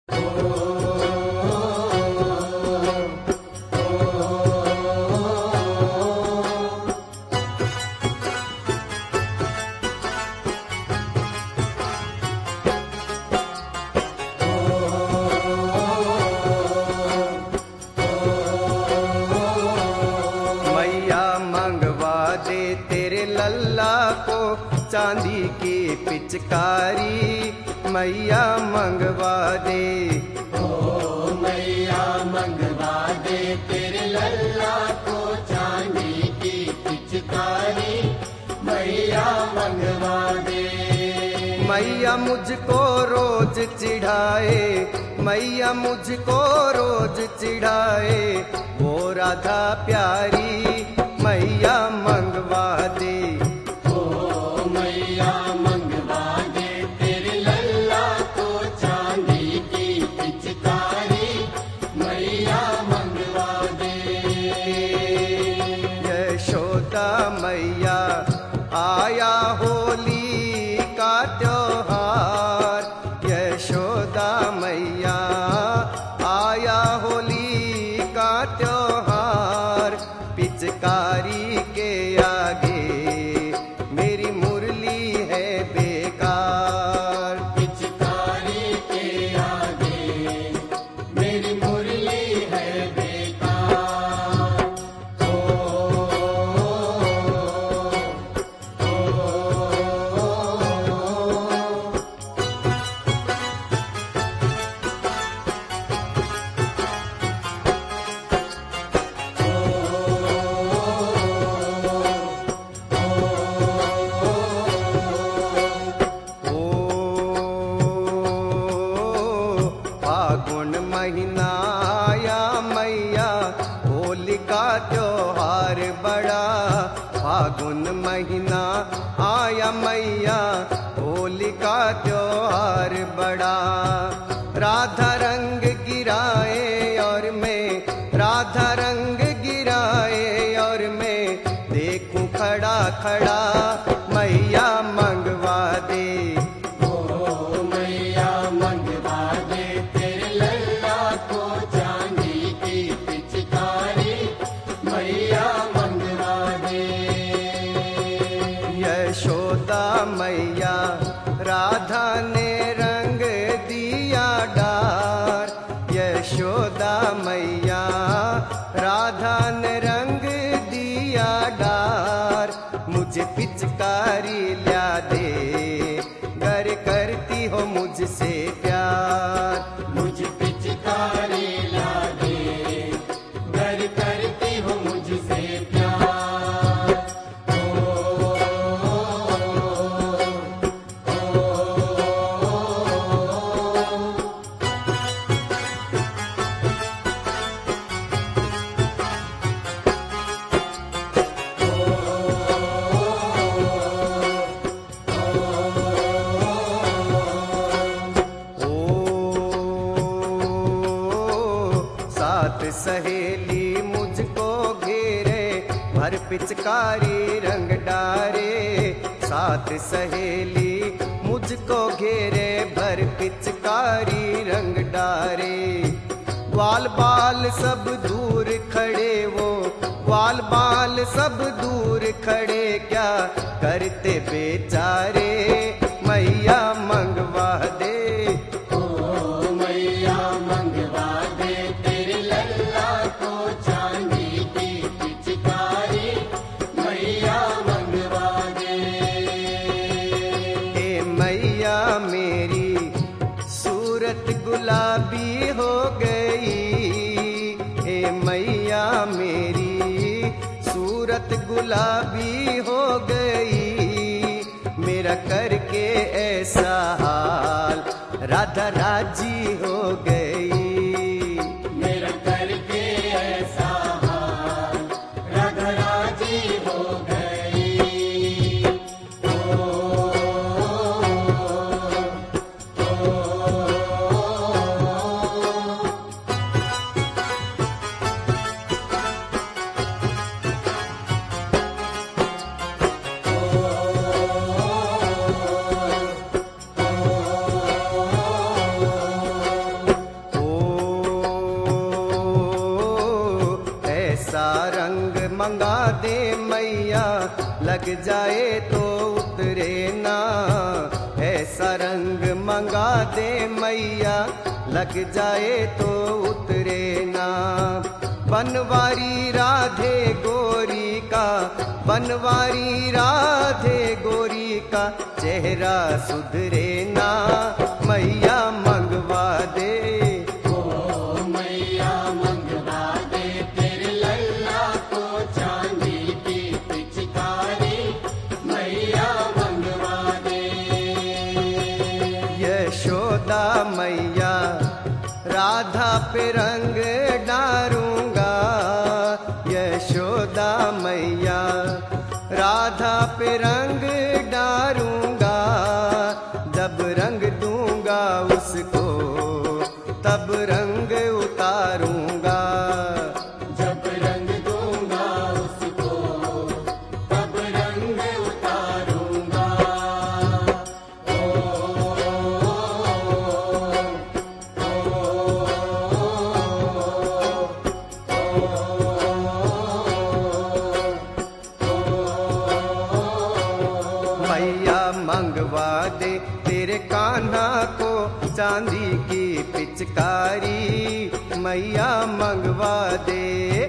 मैया मंगवा दे तेरे लल्ला को चांदी की पिचकारी, मैया मंगवा दे। ओ मैया मंगवा दे तेरे लल्ला को चांदी की पिचकारी, मैया मंगवा दे। मैया मुझको रोज चिढ़ाए, मैया मुझको रोज चिढ़ाए, वो राधा प्यारी, मैया मंगवा दे। ओ मैया मंगवा दे तेरे लल्ला को चांदी की पिचकारी, मैया मंगवा दे। यशोदा मैया आया होली का त्योहार, यशोदा मैया आया होली का त्योहार, पिचकारी के आगे मेरी मुरली है बेकार, पिचकारी के आगे मेरी मुरली है बेकार। फागुन महीना आया मैया होली का त्योहार बड़ा, फागुन महीना आया मैया होली का त्योहार बड़ा। राधा रंग गिराए और मैं राधा रंग गिराए और मैं देखूं खड़ा खड़ा, मैया मंगवा दे। ओ मैया मंगवा दे तेरे लल्ला को चांदी की पिचकारी, मैया मंगवा दे। यशोदा मैया राधा ने रंग दिया डार, यशोदा मैया राधा ने रंग दिया डार, मुझे पिचकारी ला दे, गर करती हो मुझसे प्यार, मुझे पिचकारी ला दे, गर करती हो मुझसे प्यार। सात सहेली मुझको घेरे, भर पिचकारी रंग डारे, सात सहेली मुझको घेरे, भर पिचकारी रंग डारे। ग्वाल बाल सब दूर खड़े वो, ग्वाल बाल सब दूर खड़े, क्या करते बेचारे, मैया मंगवा दे। ओ मैया मंगवा दे तेरे लल्ला को चांदी की पिचकारी, मैया मंगवा दे। ए मैया मेरी सूरत गुलाबी हो गई, ए मैया मेरी सूरत गुलाबी हो गई, मेरा करके ऐसा हाल राधा राजी हो गई, मेरा करके ऐसा हाल राधा राजी हो गई। लग जाए तो उतरे ना, ऐसा रंग मंगा दे मैया, लग जाए तो उतरे ना। बनवारी राधे गोरी का, बनवारी राधे गोरी का चेहरा सुधरे ना, मैया मंगवा दे। ओ मैया मंगवा दे तेरे लल्ला को चांदी की पिचकारी, मैया मंगवा दे। यशोदा मैया राधा पे रंग डारूंगा, यशोदा मैया राधा पे रंग डारूंगा, जब रंग दूंगा उसको तब रंग उतारूंगा। जब रंग दूंगा उसको तब रंग उतारूंगा। मैया मंगवा दे तेरे कान्हा को चांदी की पिचकारी, मैया मंगवा दे।